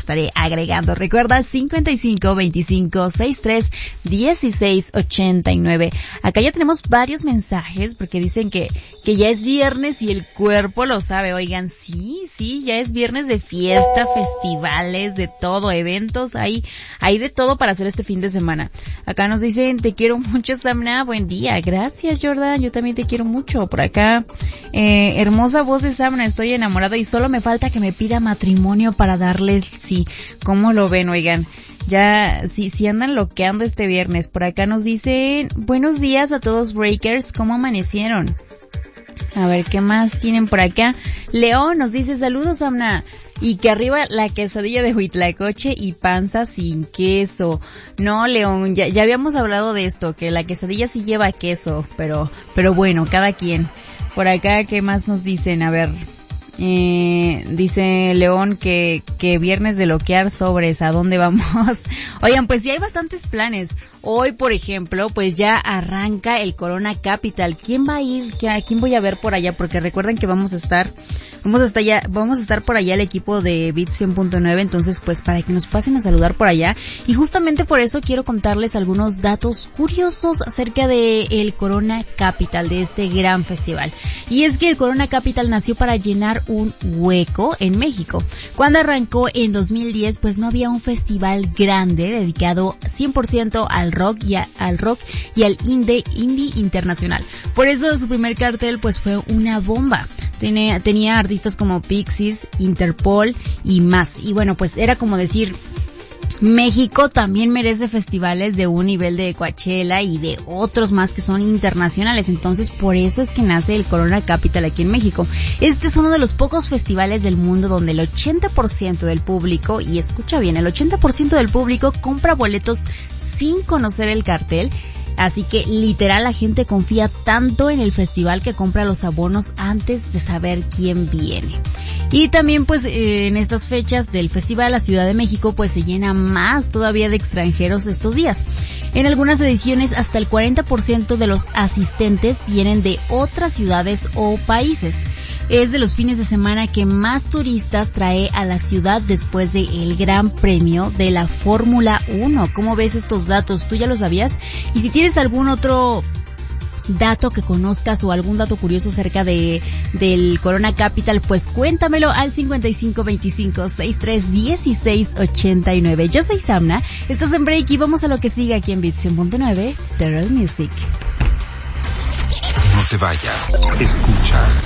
estaré agregando. Recuerda 5525631689. Acá ya tenemos varios mensajes porque dicen que ya es viernes y el cuerpo lo sabe. Oigan, sí, ya es viernes de fiesta, festivales, de todo, eventos, hay de todo para hacer este fin de semana. Acá nos dicen, te quiero mucho, Samna, buen día. Gracias, Jordan, yo también te quiero mucho. Por acá, hermosa voz de Samna, estoy enamorada y solo me falta que me pida matrimonio para darle sí. ¿Cómo lo ven, oigan? Ya, si andan loqueando este viernes. Por acá nos dicen, buenos días a todos breakers, ¿cómo amanecieron? A ver, ¿qué más tienen por acá? León nos dice, saludos, Amna. Y que arriba la quesadilla de huitlacoche y panza sin queso. No, León, ya habíamos hablado de esto, que la quesadilla sí lleva queso, pero bueno, cada quien. Por acá, ¿qué más nos dicen? A ver, dice León que viernes de loquear sobres, ¿a dónde vamos? Oigan, pues sí hay bastantes planes. Hoy, por ejemplo, pues ya arranca el Corona Capital. ¿Quién va a ir? ¿A quién voy a ver por allá? Porque recuerden que vamos a estar por allá el equipo de Beat 100.9, entonces pues para que nos pasen a saludar por allá. Y justamente por eso quiero contarles algunos datos curiosos acerca de el Corona Capital, de este gran festival. Y es que el Corona Capital nació para llenar un hueco en México. Cuando arrancó en 2010, pues no había un festival grande dedicado 100% al rock y al indie internacional. Por eso su primer cartel pues fue una bomba. Tenía artistas como Pixies, Interpol y más. Y bueno, pues era como decir, México también merece festivales de un nivel de Coachella y de otros más que son internacionales. Entonces, por eso es que nace el Corona Capital aquí en México. Este es uno de los pocos festivales del mundo donde el 80% del público, y escucha bien, el 80% del público compra boletos sin conocer el cartel. Así que literal la gente confía tanto en el festival que compra los abonos antes de saber quién viene. Y también pues en estas fechas del festival la Ciudad de México pues se llena más todavía de extranjeros estos días. En algunas ediciones hasta el 40% de los asistentes vienen de otras ciudades o países. Es de los fines de semana que más turistas trae a la ciudad después del Gran Premio de la Fórmula 1. ¿Cómo ves estos datos? ¿Tú ya lo sabías? Y si tienes algún otro dato que conozcas o algún dato curioso acerca del Corona Capital, pues cuéntamelo al 5525631689. Yo soy Samna, estás en Break y vamos a lo que sigue aquí en Beat 100.9 Terror Music. No te vayas, escuchas